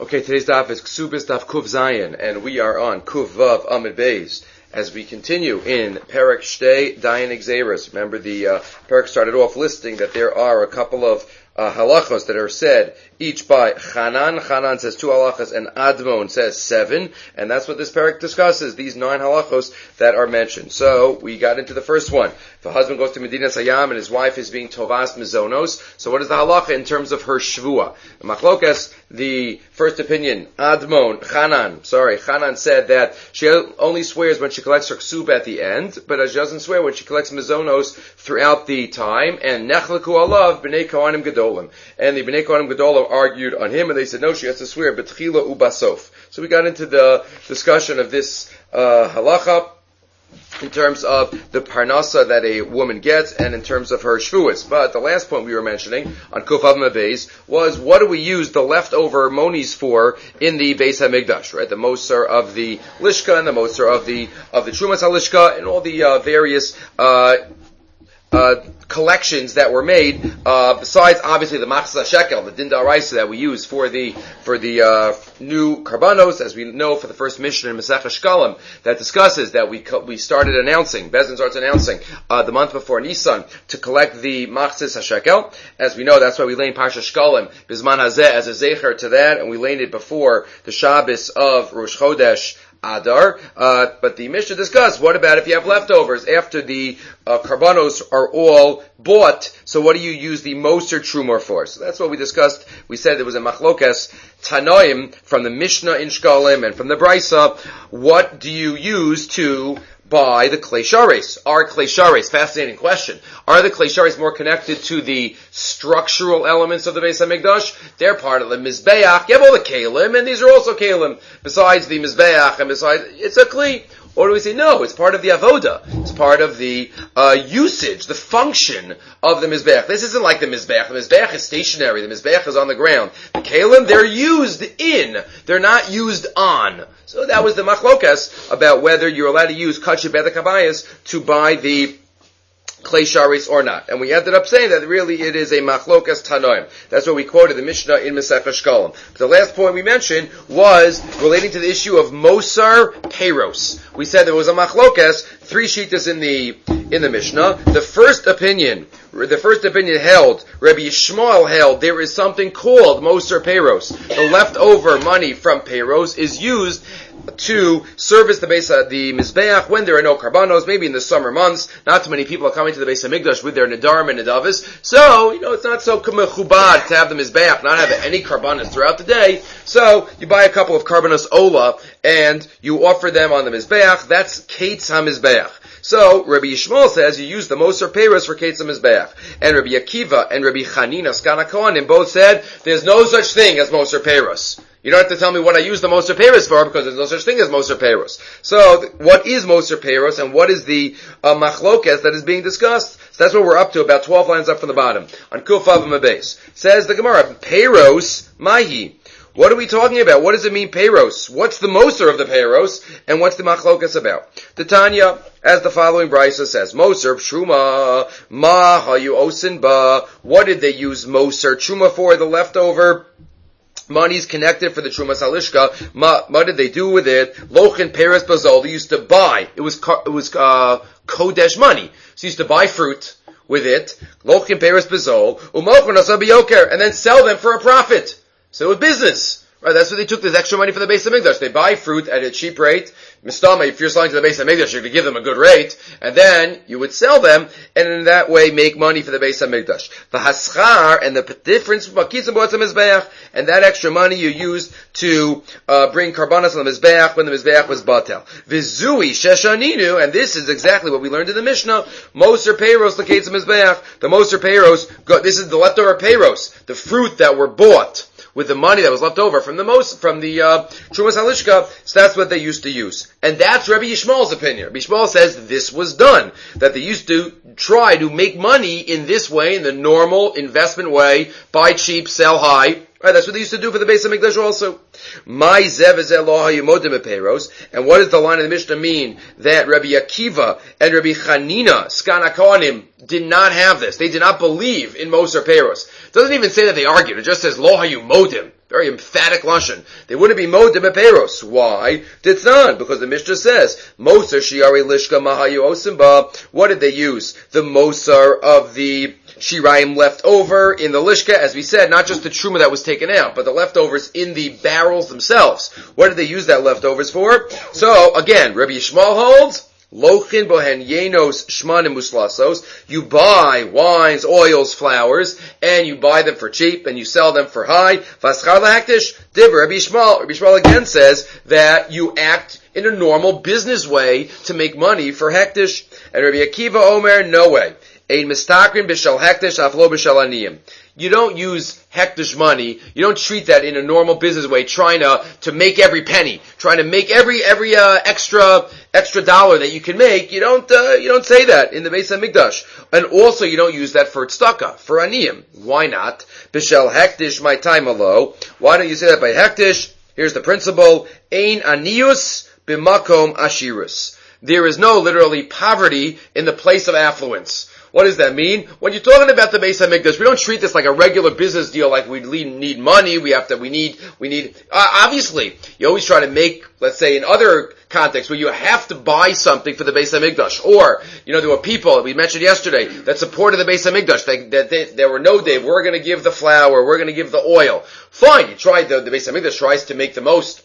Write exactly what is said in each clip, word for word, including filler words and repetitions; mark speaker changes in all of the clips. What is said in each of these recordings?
Speaker 1: Okay, today's daf is Ksubis Daf Kuv Zayin, and we are on Kuv Vav Amid Beis as we continue in Perek Shtei Dayan Exeris. Remember, the uh, Perek started off listing that there are a couple of uh, halachos that are said each by Chanan. Chanan says two halachos, and Admon says seven, and that's what this Perek discusses, these nine halachos that are mentioned. So, we got into the first one. If a husband goes to Medina Sayyam and his wife is being Tovas Mizonos, so what is the halacha in terms of her Shvua? Machlokas, the first opinion, Admon, Chanan, sorry, Chanan said that she only swears when she collects her ksub at the end, but she doesn't swear when she collects Mizonos throughout the time, and Nechleku Alav B'nei Kohanim Gedolim. And the B'nei Kohanim Gedolim argued on him, and they said, no, she has to swear B'tchila Ubasof. So we got into the discussion of this uh, halacha, in terms of the parnasa that a woman gets, and in terms of her shvuas. But the last point we were mentioning on Kuf Av Mabez was, what do we use the leftover monis for in the Beis HaMikdash, right? The moser of the lishka and the moser of the of the Trumas HaLishka and all the uh, various uh Uh, collections that were made, uh, besides obviously the machzah shekel, the din da'oraisa that we use for the for the uh, new karbanos, as we know for the first mission in Masechah Shkalim that discusses that we co- we started announcing, Bezdin starts announcing uh, the month before Nisan to collect the machzah shekel. As we know, that's why we lay in Parsha Shkalim Bizman Hazeh as a zecher to that, and we laid it before the Shabbos of Rosh Chodesh Adar, uh, but the Mishnah discussed, what about if you have leftovers after the uh, karbanos are all bought, so what do you use the moser trumor for? So that's what we discussed. We said there was a machlokas tanoim from the Mishnah in Shkalim and from the Brisa. What do you use to buy the klei shares? Are klei shares, fascinating question, are the klei shares more connected to the structural elements of the Beis HaMikdash? They're part of the Mizbeach. You have all the Kalim, and these are also Kalim. Besides the Mizbeach, and besides, it's a Kli. Or do we say, no, it's part of the Avoda. It's part of the uh, usage, the function of the Mizbeach. This isn't like the Mizbeach. The Mizbeach is stationary. The Mizbeach is on the ground. The Kalim, they're used in. They're not used on. So that was the machlokas about whether you're allowed to use Kachib Beda Kabayas to buy the klei sharis or not. And we ended up saying that really it is a machlokas tanoim. That's what we quoted the Mishnah in Masechah Shkalim. The last point we mentioned was relating to the issue of Mosar Peiros. We said there was a machlokas, three shitas in the in the Mishnah. The first opinion, the first opinion held, Rabbi Yishmael held, there is something called Mosar Peiros. The leftover money from Peiros is used to service the Beis, uh, the Mizbeach when there are no karbanos, maybe in the summer months. Not too many people are coming to the Beis HaMikdash with their Nadarim and Nadavis. So, you know, it's not so mechubad to have the Mizbeach, not have any karbanos throughout the day. So, you buy a couple of karbanos Ola, and you offer them on the Mizbeach. That's Kates HaMizbeach. So, Rabbi Yishmael says you use the Moser Peiros for Kates HaMizbeach. And Rabbi Akiva and Rabbi Chanina, Skana Kohanim, both said there's no such thing as Moser Peiros. You don't have to tell me what I use the Moser Peiros for, because there's no such thing as Moser Peiros. So, th- what is Moser Peiros, and what is the uh, machlokas that is being discussed? So that's what we're up to, about twelve lines up from the bottom. On Kuf Av Mabez. Says the Gemara, Peiros Mahi. What are we talking about? What does it mean, Peiros? What's the Moser of the Peiros, and what's the machlokas about? The Tanya, as the following brisa says, Moser Truma Ma Hayu Osin Ba. What did they use Moser Truma for? The leftover money's connected for the Trumas HaLishka. Ma, what did they do with it? Lochin Peres Bazol. They used to buy. It was it was uh, Kodesh money. So they used to buy fruit with it. Lochin Peres Bazol. Umochin Asabiyoker. And then sell them for a profit. So it was business. Right, that's what they took this extra money for the Beis HaMikdash. They buy fruit at a cheap rate. Mistama, if you're selling to the Beis HaMikdash, you could give them a good rate, and then you would sell them, and in that way make money for the Beis HaMikdash. The haschar, and the difference, and that extra money you used to uh, bring karbanos on the Mizbeach when the Mizbeach was batel. Vizui sheshaninu, and this is exactly what we learned in the Mishnah. Moser Peiros locates the Mizbeach. The Moser Peiros, this is the leftover Peiros, the fruit that were bought with the money that was left over from the most, from the, uh, Trumas HaLishka. So that's what they used to use. And that's Rabbi Yishmael's opinion. Rabbi Yishmael says this was done. That they used to try to make money in this way, in the normal investment way, buy cheap, sell high. Right, that's what they used to do for the Beis HaMikdash also. My zev is Eloha Yemodim Peiros. And what does the line of the Mishnah mean? That Rabbi Akiva and Rabbi Chanina, Skana Kohanim, did not have this. They did not believe in Moser Peiros. It doesn't even say that they argued. It just says Lo Hayu Modim. Very emphatic lashon. They wouldn't be modeh beperos. Why? Ditznan, because the Mishnah says, Moser shiari lishka mahayu osimba. What did they use? The Moser of the shirayim left over in the lishka, as we said, not just the truma that was taken out, but the leftovers in the barrels themselves. What did they use that leftovers for? So, again, Rabbi Yishmael holds, Lochin bohen yenos shmanim muslasos. You buy wines, oils, flours, and you buy them for cheap, and you sell them for high. Vaschar lahaktish diver. Rabbi Yishmael. Rabbi Yishmael again says that you act in a normal business way to make money for hektish. And Rabbi Akiva Omer, no way. Ein mistakrin b'shal hektish aflo b'shal aniyim. You don't use hektish money. You don't treat that in a normal business way, trying to to make every penny, trying to make every every uh, extra extra dollar that you can make. You don't uh, you don't say that in the Beis Hamikdash, and also you don't use that for tzedakah, for aniyim. Why not? B'shel hektish my time alo. Why don't you say that by hektish? Here's the principle: ein anius b'makom ashirus. There is no literally poverty in the place of affluence. What does that mean? When you're talking about the Beis Hamikdash, we don't treat this like a regular business deal, like we need money, we have to, we need, we need, uh, obviously, you always try to make, let's say in other contexts where you have to buy something for the Beis Hamikdash, or, you know, there were people, we mentioned yesterday, that supported the Beis Hamikdash, they, that they, there were no day, we're gonna give the flour, we're gonna give the oil. Fine, you try, the, the Beis Hamikdash tries to make the most.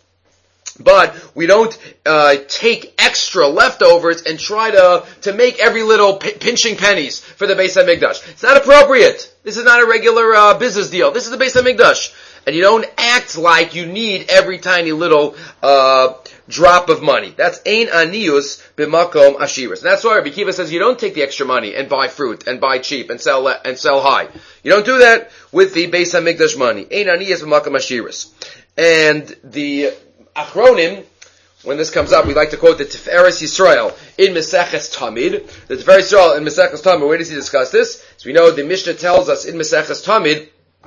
Speaker 1: But we don't uh, take extra leftovers and try to to make every little p- pinching pennies for the Beis Hamikdash. It's not appropriate. This is not a regular uh, business deal. This is the Beis Hamikdash. And you don't act like you need every tiny little uh drop of money. That's ein anius b'makom ashiras. And that's why Rabbi Kiva says you don't take the extra money and buy fruit and buy cheap and sell and sell high. You don't do that with the Beis Hamikdash money. Ein anius b'makom ashiras. And the Achronim, when this comes up, we like to quote the Tiferes Yisrael in Meseches Tamid. The Tiferes Yisrael in Meseches Tamid, where does he discuss this? So we know the Mishnah tells us in Meseches Tamid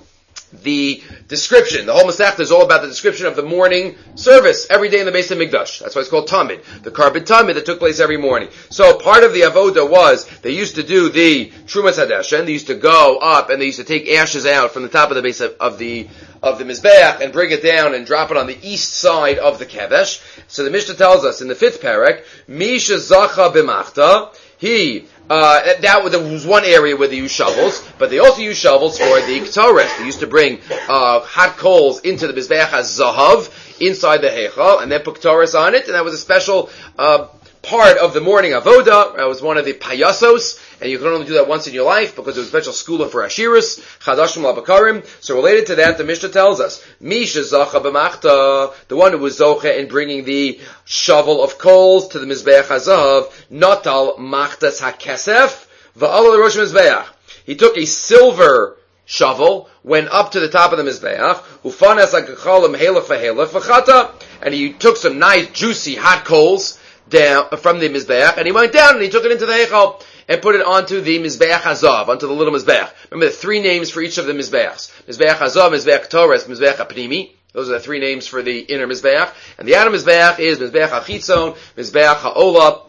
Speaker 1: the description. The whole Masechta is all about the description of the morning service every day in the Beis Hamikdash. That's why it's called Tamid, the Karban Tamid that took place every morning. So part of the avoda was they used to do the Trumas Hadeshen. They used to go up and they used to take ashes out from the top of the base of, of the of the Mizbeach and bring it down and drop it on the east side of the Kevesh. So the Mishnah tells us in the fifth parak, Misha Zacha B'machta, he Uh, that was one area where they used shovels, but they also used shovels for the Ketores. They used to bring uh, hot coals into the Mizbeach HaZahav inside the Heichal, and then put Ketores on it, and that was a special uh, part of the morning avoda. That was one of the payasos, and you can only do that once in your life because it was a special skula for Ashiris, Chadashim Labakarim. So related to that, the Mishnah tells us, Misha Zacha B'machta, the one who was Zocha in bringing the shovel of coals to the Mizbeach HaZahav, Natal Machtas HaKesef, Va'ala Rosh Mizbeach. He took a silver shovel, went up to the top of the Mizbeach, Ufanas HaGachalim Helef V'Helef V'Chata, and he took some nice, juicy, hot coals down from the Mizbeach, and he went down and he took it into the Heichal and put it onto the Mizbeach HaZav, onto the little Mizbeach. Remember the three names for each of the Mizbeachs. Mizbeach HaZav, Mizbeach Torres, Mizbeach HaPnimi. Those are the three names for the inner Mizbeach. And the outer Mizbeach is Mizbeach HaChitzon, Mizbeach HaOla,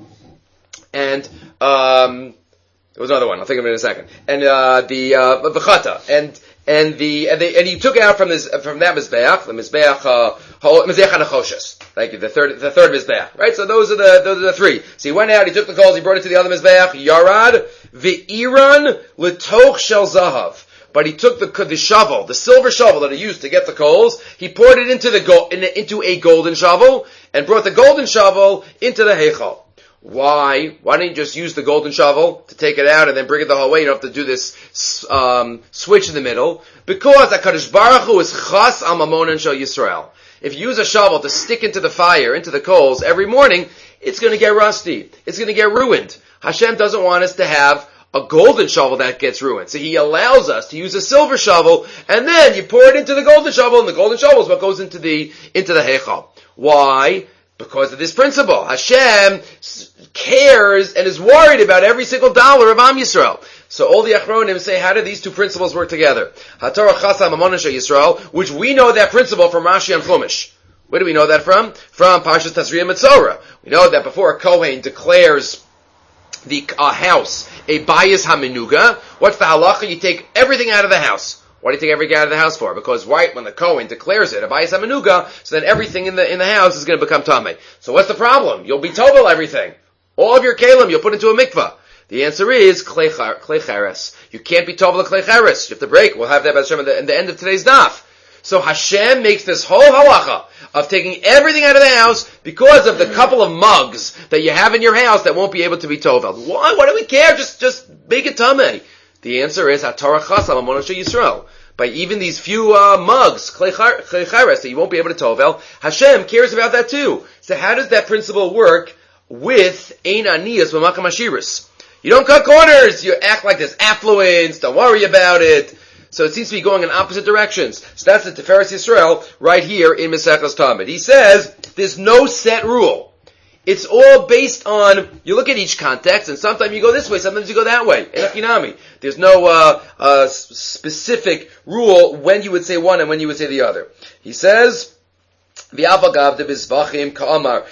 Speaker 1: and, um, there was another one, I'll think of it in a second. And, uh, the, uh, V'chata. And, and the, and they, and he took out from this, from that Mizbeach, the Mizbeach, uh, Mizbeach HaNechoshes. Thank you, the third, the third Mizbeach. Right? So those are the, those are the three. So he went out, he took the coals, he brought it to the other Mizbeach, Yarad, V'iran, L'toch Shel Zahav. But he took the, the shovel, the silver shovel that he used to get the coals, he poured it into the go, in, into a golden shovel, and brought the golden shovel into the Heichal. Why? Why don't you just use the golden shovel to take it out and then bring it the whole way? You don't have to do this um, switch in the middle. Because HaKadosh Baruch Hu is Chas Al Mamonan Shel Yisrael. If you use a shovel to stick into the fire, into the coals every morning, it's going to get rusty. It's going to get ruined. Hashem doesn't want us to have a golden shovel that gets ruined. So He allows us to use a silver shovel, and then you pour it into the golden shovel, and the golden shovel is what goes into the into the Heichal. Why? Because of this principle. Hashem cares and is worried about every single dollar of Am Yisrael. So all the Achronim say, how do these two principles work together? HaTorah Chasa Mamonan Shel Yisrael, which we know that principle from Rashi and Chumash. Where do we know that from? From Parshas Tazria Metzora. We know that before a Kohen declares the uh, house a bayis hamenuga, what's the halacha? You take everything out of the house. Why do you take everything out of the house for? Because right when the Kohen declares it, a Bayis HaMenuga, so then everything in the in the house is going to become Tameh. So what's the problem? You'll be Tovel everything. All of your Kalim you'll put into a mikvah. The answer is Klei Cheres. You can't be Tovel Klei Cheres. You have to break. We'll have that at the, at the end of today's daf. So Hashem makes this whole halacha of taking everything out of the house because of the couple of mugs that you have in your house that won't be able to be Tovel. Why? Why do we care? Just, just make it Tameh. The answer is Hatorah Chasam Amon Asher Yisrael. By even these few uh, mugs, Klei Cheres, that you won't be able to Tovel, Hashem cares about that too. So how does that principle work with Ein Aniyas B'Makam Ashiris? You don't cut corners. You act like there's affluence. Don't worry about it. So it seems to be going in opposite directions. So that's the Tiferes Yisrael right here in Maseches Tamid. He says there's no set rule. It's all based on, you look at each context, and sometimes you go this way, sometimes you go that way. Elakinami. There's no uh, uh, specific rule when you would say one and when you would say the other. He says, the Gemara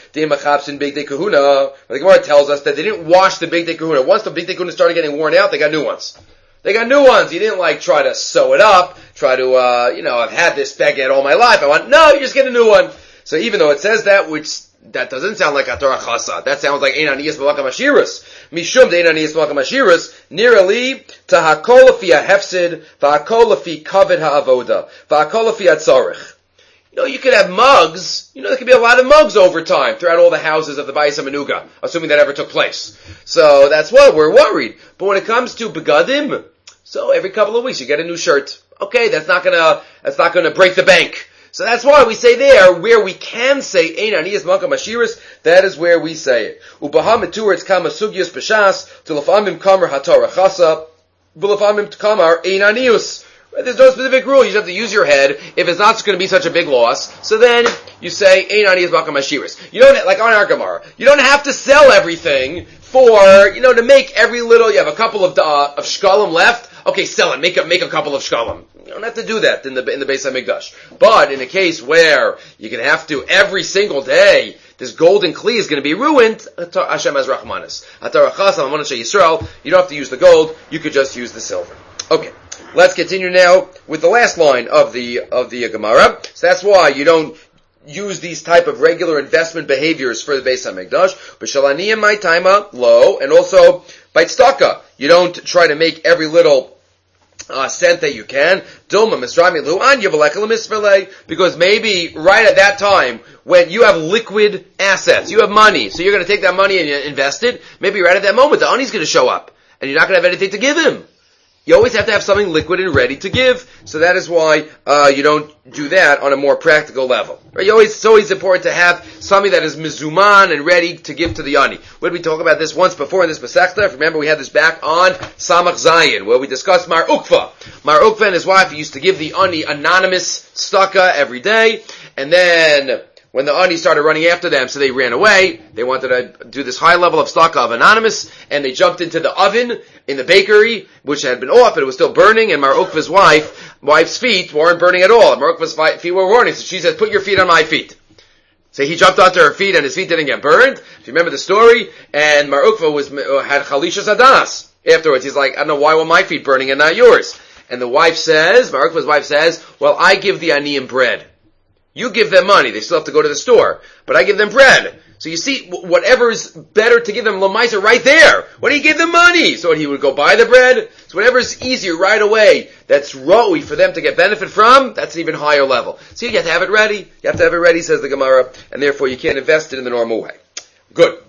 Speaker 1: tells us that they didn't wash the Big Day Kahuna. Once the Big Day Kahuna started getting worn out, they got new ones. They got new ones. You didn't like try to sew it up, try to, uh, you know, I've had this baguette all my life. I want, no, you just get a new one. So even though it says that, which, that doesn't sound like Hatorah Chasa. That sounds like Ein Aniyas B'Makam Ashiris. Mishum de Ein Aniyas B'Makam Ashiris, nearly to Hakol Lefi HaHefsid, V'Hakol Lefi Kavod HaAvoda, V'Hakol Lefi HaTzorich. You know, you could have mugs. You know, there could be a lot of mugs over time throughout all the houses of the Bayis HaMenuga, assuming that ever took place. So that's what we're worried. But when it comes to begadim, so every couple of weeks you get a new shirt. Okay, that's not gonna, that's not gonna break the bank. So that's why we say there, where we can say Ein Aniyas B'Makam Ashiris, that is where we say it. Ubaha metur it's kama sugyas b'shas, to lefamim kamar hatorah chasa, v'lefamim kamar Ein Aniyus. There's no specific rule. You just have to use your head. If it's not going to be such a big loss, so then you say Ein Aniyas B'Makam Ashiris. You don't, like on our Gemara, you don't have to sell everything for, you know, to make every little, you have a couple of, uh, of shkalim left, okay, sell it, make a, make a couple of shkalim. You don't have to do that in the, in the Beis HaMikdash. But in a case where you can have to every single day, this golden kli is going to be ruined, Hashem has Rachmanis. Hatorah Chasam Amon Asher Yisrael, you don't have to use the gold, you could just use the silver. Okay. Let's continue now with the last line of the, of the Gemara. So that's why you don't use these type of regular investment behaviors for the Beis HaMikdash. But Shalaniyim my taima low, and also by tzedakah. You don't try to make every little uh, cent that you can. Dilma misrami lu an yavalekal misvele, because maybe right at that time when you have liquid assets, you have money, so you're going to take that money and invest it. Maybe right at that moment the ani's going to show up, and you're not going to have anything to give him. You always have to have something liquid and ready to give. So that is why uh, you don't do that on a more practical level. Right? You always, it's always important to have something that is mizuman and ready to give to the ani. What did we talk about this once before in this Masechta? Remember we had this back on Samach Zayin, where we discussed Mar Ukva. Mar Ukva and his wife used to give the ani anonymous tzedakah every day, and then when the ani started running after them, so they ran away. They wanted to do this high level of tzedakah of anonymous, and they jumped into the oven in the bakery, which had been off, but it was still burning, and Mar Ukva's wife, wife's feet weren't burning at all. Mar Ukva's feet were burning, so she says, put your feet on my feet. So he jumped onto her feet, and his feet didn't get burned. If you remember the story, and Mar Ukva was, had Chalisha Zadas. Afterwards, he's like, I don't know why were my feet burning and not yours. And the wife says, Mar Ukva's wife says, well, I give the aniyim bread. You give them money. They still have to go to the store. But I give them bread. So you see, whatever is better to give them lamaisa right there. Why do you give them money? So he would go buy the bread. So whatever is easier right away, that's roi for them to get benefit from, that's an even higher level. So you have to have it ready. You have to have it ready, says the Gemara, and therefore you can't invest it in the normal way. Good.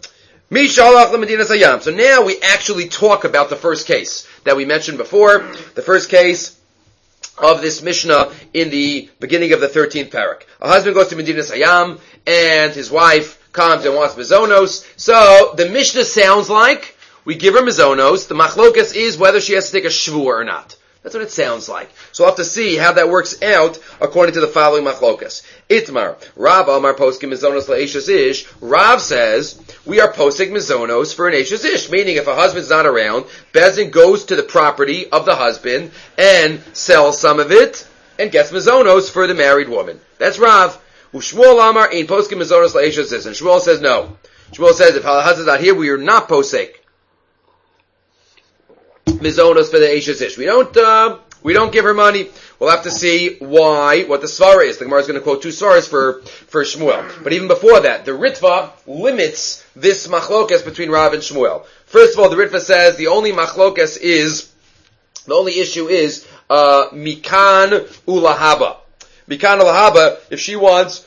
Speaker 1: So now we actually talk about the first case that we mentioned before. The first case of this Mishnah in the beginning of the thirteenth parak. A husband goes to Medinas Hayam, and his wife comes and wants mizonos. So the Mishnah sounds like we give her mizonos. The machlokas is whether she has to take a shvur or not. That's what it sounds like. So we'll have to see how that works out according to the following machlokas. Itmar, Rav Amar poskim mizonos la'eshes ish. Rav says we are posting mizonos for an eshes ish, meaning if a husband's not around, Bezdin goes to the property of the husband and sells some of it and gets mizonos for the married woman. That's Rav. Ushmuel Amar ein poskim mizonos la'eshes ish. And Shmuel says no. Shmuel says if the husband's not here, we are not posek mizonos for the eshes ish. We don't, uh, we don't give her money. We'll have to see why, what the svara is. The Gemara is going to quote two svaras for, for Shmuel. But even before that, the Ritva limits this machlokas between Rav and Shmuel. First of all, the Ritva says the only machlokas is, the only issue is, uh, Mikan Ulahaba. Mikan Ulahaba, if she wants,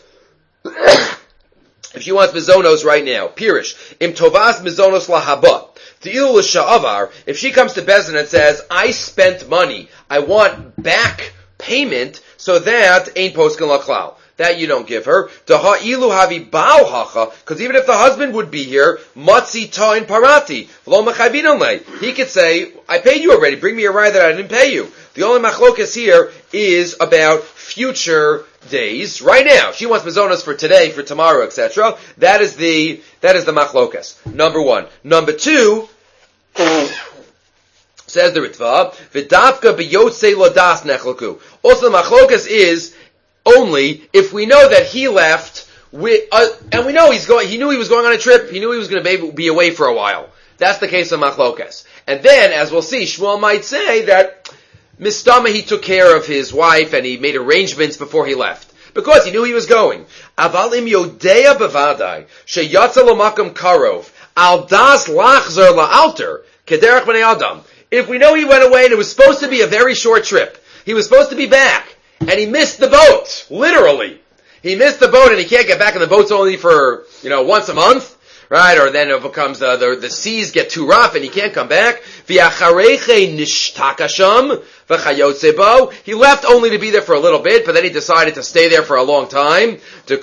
Speaker 1: if she wants mizonos right now, pirish, im tovas mizonos lahaba. Te'ilu l'sha'avar, if she comes to Bezdin and says, I spent money, I want back payment, so that ain't poskin la'klal. That you don't give her. Taha'ilu havi ba'al hacha, because even if the husband would be here, matzi ta'in parati, v'lo mechavin lei. He could say, I paid you already, bring me a ride that I didn't pay you. The only machlokas here is about future days. Right now, she wants mazonas for today, for tomorrow, et cetera. That is the that is the machlokas. Number one. Number two, says the Ritva, v'davka b'yotzei lodas nechlaku. Also, the machlokas is only if we know that he left, with, uh, and we know he's going. He knew he was going on a trip. He knew he was going to be away for a while. That's the case of machlokas. And then, as we'll see, Shmuel might say that Mistama, he took care of his wife and he made arrangements before he left. Because he knew he was going. Avalim yodea bevadai, sheyatza lo makam karov, al das lachzer la'alter, kederach b'nei adam. If we know he went away and it was supposed to be a very short trip, he was supposed to be back, and he missed the boat, literally. He missed the boat and he can't get back, and the boat's only for, you know, once a month. Right, or then it becomes uh, the the seas get too rough and he can't come back. He left only to be there for a little bit, but then he decided to stay there for a long time. Then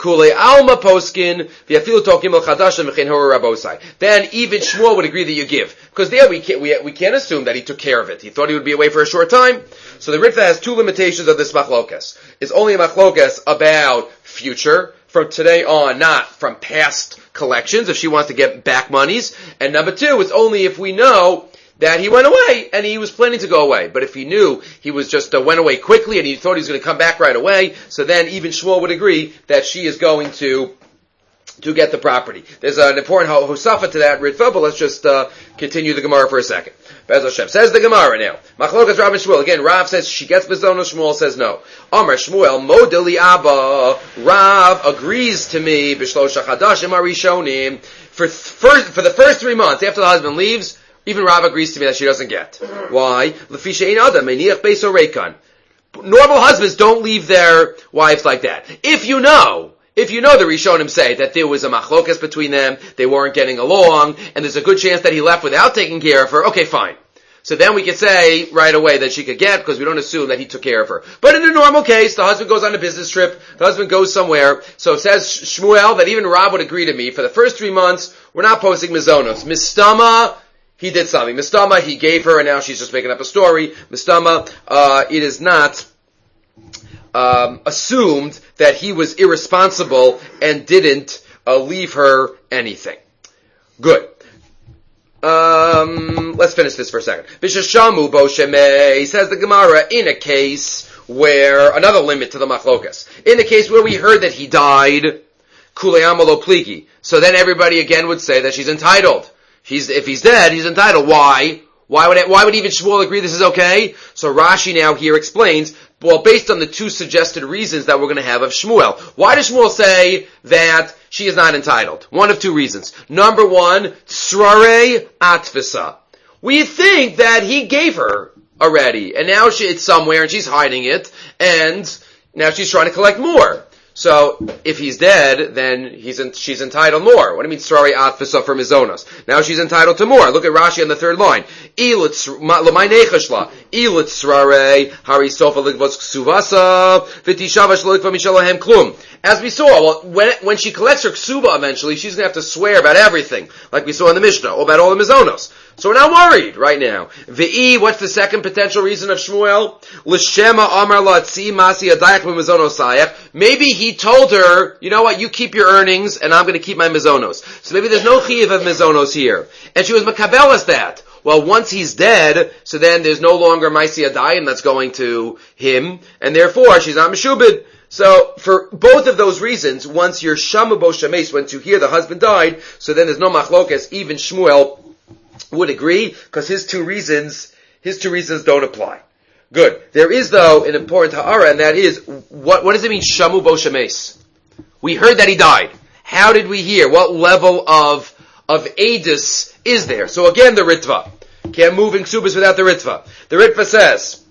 Speaker 1: even Shmuel would agree that you give, because there we can't we, we can't assume that he took care of it. He thought he would be away for a short time. So the Ritva has two limitations of this machlokas. It's only a machlokas about future, from today on, not from past collections, if she wants to get back monies. And number two, it's only if we know that he went away and he was planning to go away. But if he knew he was just uh, went away quickly and he thought he was going to come back right away, so then even Shmuel would agree that she is going to to get the property. There's an important hosafa to that Ritva, but let's just uh, continue the Gemara for a second. Bez Hashem. Says the Gemara now. Machlokas Rav and Shmuel. Again, Rav says she gets Bezonos, Shmuel says no. Amar Shmuel, Modeli Abba. Rav agrees to me, B'shlosha Chadashim Arishonim. For, first, for the first three months after the husband leaves, even Rav agrees to me that she doesn't get. Why? L'fisha ein adam, meniach beis oreikan. Normal husbands don't leave their wives like that. If you know, If you know the Rishonim say that there was a machlokas between them, they weren't getting along, and there's a good chance that he left without taking care of her, okay, fine. So then we could say right away that she could get, because we don't assume that he took care of her. But in a normal case, the husband goes on a business trip, the husband goes somewhere, so it says Shmuel that even Rav would agree to me, for the first three months, we're not posting mizonos. Mistama, he did something. Mistama, he gave her, and now she's just making up a story. Mistama, uh, it is not Um, assumed that he was irresponsible and didn't uh, leave her anything. Good. Um, let's finish this for a second. Bishashamu bo shemei, says the Gemara, in a case where, another limit to the machlokas, in a case where we heard that he died, kuleyama lo pligi, so then everybody again would say that she's entitled. He's, if he's dead, he's entitled. Why? Why would it, why would even Shmuel agree this is okay? So Rashi now here explains, well, based on the two suggested reasons that we're going to have of Shmuel. Why does Shmuel say that she is not entitled? One of two reasons. Number one, Srare Atfisa. We think that he gave her already, and now she, it's somewhere and she's hiding it, and now she's trying to collect more. So, if he's dead, then he's in, she's entitled more. What do you mean, Srari Atfisa for Mizonos? Now she's entitled to more. Look at Rashi on the third line. As we saw, well, when, when she collects her ksuba eventually, she's going to have to swear about everything, like we saw in the Mishnah, or about all the Mizonos. So we're not worried right now. V'i, what's the second potential reason of Shmuel? L'shema amar la'tzi masi adayak b'mizonosayach. Maybe he told her, you know what, you keep your earnings, and I'm going to keep my mizonos. So maybe there's no chiyuv of mizonos here. And she was makabelas that. Well, once he's dead, so then there's no longer maisi adayim that's going to him, and therefore she's not meshubid. So, for both of those reasons, once you're shamu bo shameis, once you hear the husband died, so then there's no machlokas, even Shmuel would agree, because his two reasons, his two reasons don't apply. Good. There is, though, an important ha'ara, and that is, what, what does it mean, shamu bo shemes? We heard that he died. How did we hear? What level of, of edus is there? So again, the Ritva. Can't move in ksubas without the Ritva. The Ritva says,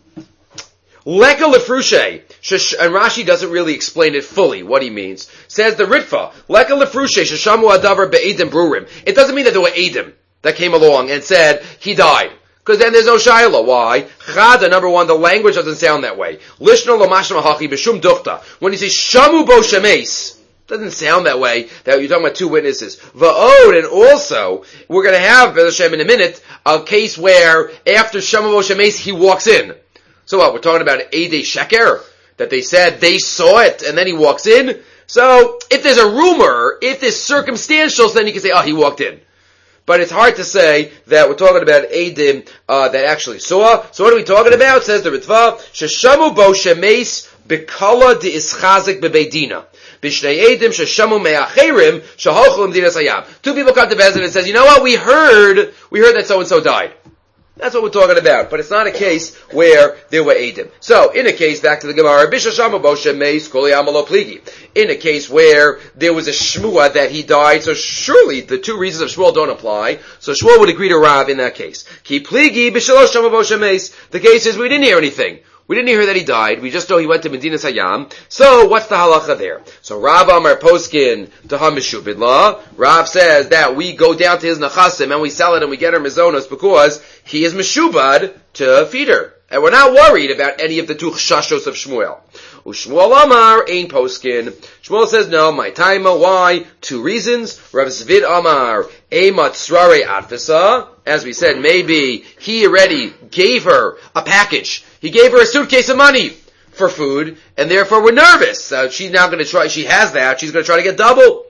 Speaker 1: Leka lefrushe, and Rashi doesn't really explain it fully, what he means. Says the Ritva, Leka lefrushe, sheshamu adavar be'edim brurim. It doesn't mean that there were edim that came along and said, he died. Because then there's no shayla. Why? Chada, number one, the language doesn't sound that way. Lishna lo mashma hachi b'shum duchta. When you say shamu bo shemes, doesn't sound that way, that you're talking about two witnesses. Va'od, and also, we're going to have, B'ez Hashem, in a minute, a case where, after shamu bo shemes, he walks in. So what, we're talking about Eidei Sheker? That they said they saw it, and then he walks in? So, if there's a rumor, if there's circumstantial, then you can say, oh, he walked in. But it's hard to say that we're talking about Eidim uh, that actually saw. So what are we talking about? Says the Ritva, Sheshamu bo shemes b'kala de ischazik bebeidina. B'shnei Eidim sheshamu me'acherim shahochu l'mdinas hayam. Two people come to Bezin and says, you know what, we heard, we heard that so-and-so died. That's what we're talking about. But it's not a case where there were Eidim. So, in a case, back to the Gemara, Bishashamu bo shemes kol yamalo pligi. In a case where there was a shmua that he died, so surely the two reasons of Shmuel don't apply. So Shmuel would agree to Rav in that case. Ki pligi b'shalosh shamu bo shemes. The case is we didn't hear anything. We didn't hear that he died. We just know he went to Medinas Hayam. So what's the halacha there? So Rav Amar Poskin to Hamishubid law. Rav says that we go down to his Nachasim and we sell it and we get our Mizonos because he is Meshubad to feed her. And we're not worried about any of the two chshashos of Shmuel. Ushmuel Amar Ein Poskin. Shmuel says no, my taima, why? Two reasons. Rav Zvid Amar Ema Tzrare Advisa. As we said, maybe he already gave her a package. He gave her a suitcase of money for food, and therefore we're nervous. Uh, she's now going to try, she has that, she's going to try to get double.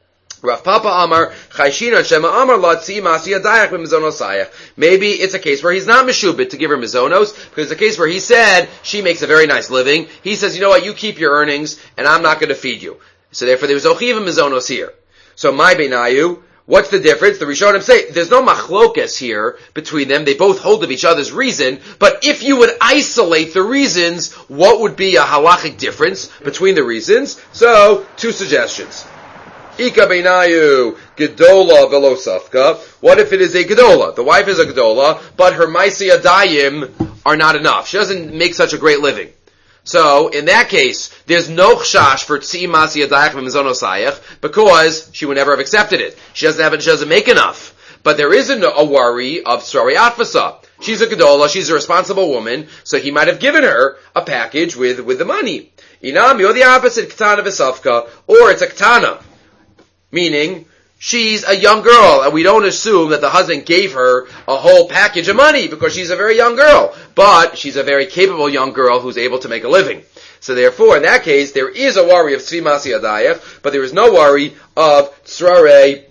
Speaker 1: Rav Papa Amar, Chayshina Shema Amar Latzi Masi Adayak Mizonosayach. Maybe it's a case where he's not Meshubit to give her Mizonos, because it's a case where he said, she makes a very nice living. He says, you know what, you keep your earnings, and I'm not going to feed you. So therefore there was Ochiv Mizonos here. So my Beinayu, what's the difference? The Rishonim say, there's no machlokes here between them. They both hold of each other's reason. But if you would isolate the reasons, what would be a halachic difference between the reasons? So, two suggestions. Ika beinayu gedola velo safka. What if it is a gedola? The wife is a gedola, but her maisi adayim are not enough. She doesn't make such a great living. So, in that case, there's no chshash for tz'i masi adayach v'mizonosayach because she would never have accepted it. She doesn't have it, she doesn't make enough. But there isn't a worry of tzrari atfasa. She's a gedola, she's a responsible woman, so he might have given her a package with, with the money. Inam, you're the opposite, ktana v'safka, or it's a ktana. Meaning, she's a young girl, and we don't assume that the husband gave her a whole package of money because she's a very young girl. But she's a very capable young girl who's able to make a living. So therefore, in that case, there is a worry of tzvi masi adayach, but there is no worry of tzrare,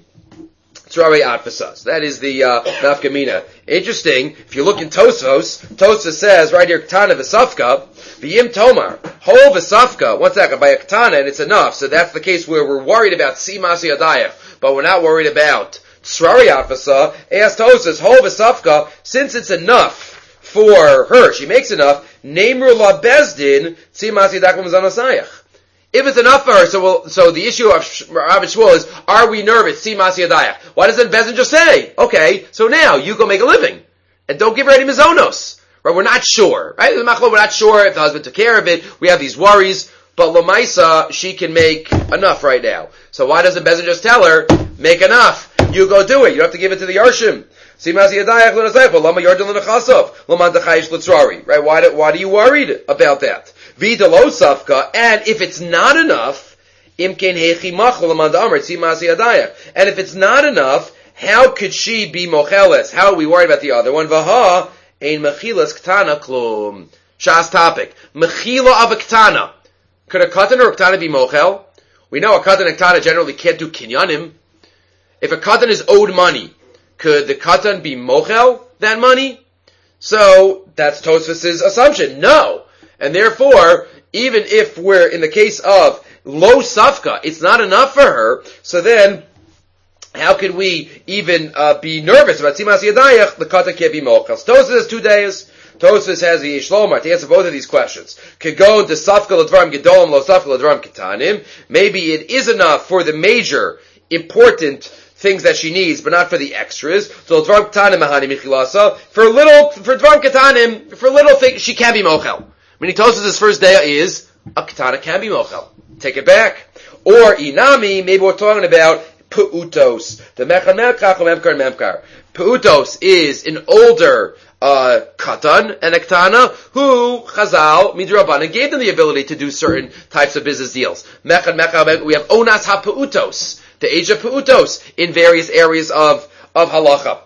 Speaker 1: tzrare atfasas. That is the uh, nafkamina. Interesting, if you look in Tosfos, Tosfos says right here, ktana v'safka, v'yim tomar, hol v'safka, one second, by a ktana, and it's enough. So that's the case where we're worried about tzvi masi adayach. But we're not worried about tzrari atfasa. As Tosas, hol v'safka, since it's enough for her, she makes enough, nemru la bezdin, tzimasi dakum zanasayach. If it's enough for her, so we'll, so the issue of Rav Shmuel is, are we nervous, tzimasi adayach? Why doesn't Bezdin just say, okay, so now you go make a living, and don't give her any mizonos? Right, we're not sure, right? We're not sure if the husband took care of it, we have these worries, but Lamaisa, she can make enough right now. So why doesn't Bezdin just tell her, make enough, you go do it, you don't have to give it to the Yarshim. Right? Why do, why are you worried about that? And if it's not enough, and if it's not enough, how could she be mocheles? How are we worried about the other one? Shas topic. Mechila of a ktana. Could a katan or a ktana be mochel? We know a katan and a ktana generally can't do kinyanim. If a katan is owed money, could the katan be mochel that money? So, that's Tosfos' assumption. No. And therefore, even if we're in the case of low safka, it's not enough for her, so then, how could we even uh, be nervous about Tzimas Yadayach? The katan can't be mochel. So Tosfos has two days. Tosfos has the Yishlomar to answer both of these questions. Could go to Safka Ladvarim Gedolim Lo Safka Ladvarim Ketanim. Maybe it is enough for the major, important things that she needs, but not for the extras. So Ladvarim Ketanim Mahani Michilasa. For little, for Dvarim Ketanim, for little things, she can be Mochel. Meaning Tosfos' first day is, a Ketana can be Mochel. Take it back. Or Inami, maybe we're talking about Pu'utos. The Mechar Memkar, Memkar, Memkar. Pu'utos is an older uh, Katan and a Ketana who Chazal, Midrabanan, gave them the ability to do certain types of business deals. Mechar, Mechar, we have Onas HaPu'utos, the age of Pu'utos, in various areas of, of Halacha.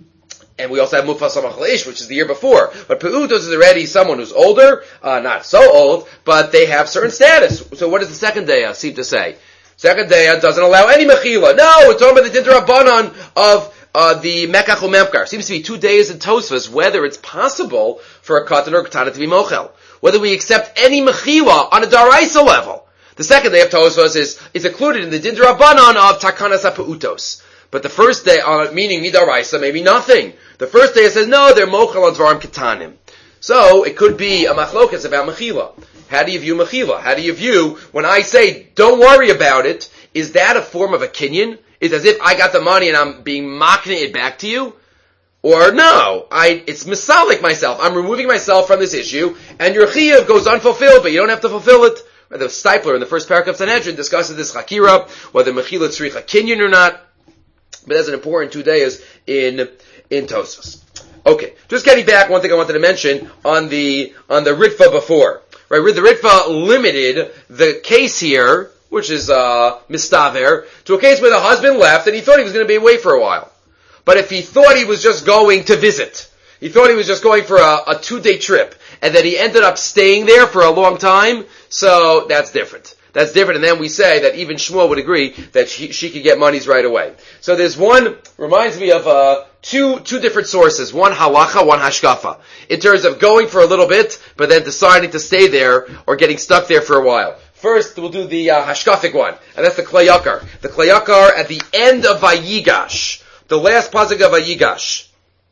Speaker 1: And we also have Mufas HaMachleish, which is the year before. But Pu'utos is already someone who's older, uh, not so old, but they have certain status. So what does the second day seem to say? Second day doesn't allow any mechila. No, we're talking about the Dinter Rabbanon of uh, the Mekach u'Memkar. Seems to be two days in Tosfos whether it's possible for a Katan or a Ketana to be mochel. Whether we accept any mechila on a Daraisa level. The second day of Tosfos is, is included in the Dinter Rabbanon of Takanas HaPu'utos. But the first day, uh, meaning Midaraisa, maybe nothing. The first day it says, no, they're mochel on Dvarim Ketanim. So, it could be a machlokas about mechila. How do you view mechila? How do you view, when I say, don't worry about it, is that a form of a kinyan? Is as if I got the money and I'm being makna it back to you? Or no, I, it's misalik myself. I'm removing myself from this issue, and your chiyuv goes unfulfilled, but you don't have to fulfill it. The Stipler in the first paragraph of Sanhedrin discusses this chakira, whether mechila tzrich a kinyan or not. But that's an important two days in, in Tosfos. Okay, just getting back, one thing I wanted to mention on the, on the Ritva before. Right, the Ritva limited the case here, which is, uh, mistaver, to a case where the husband left and he thought he was going to be away for a while. But if he thought he was just going to visit, he thought he was just going for a, a two-day trip, and that he ended up staying there for a long time, so that's different. That's different, and then we say that even Shmuel would agree that she, she could get monies right away. So there's one, reminds me of uh, two two different sources, one halacha, one hashkafa, in terms of going for a little bit, but then deciding to stay there, or getting stuck there for a while. First, we'll do the uh, hashkafic one, and that's the Klei Yakar. The Klei Yakar at the end of Vayigash, the last pasuk of Vayigash.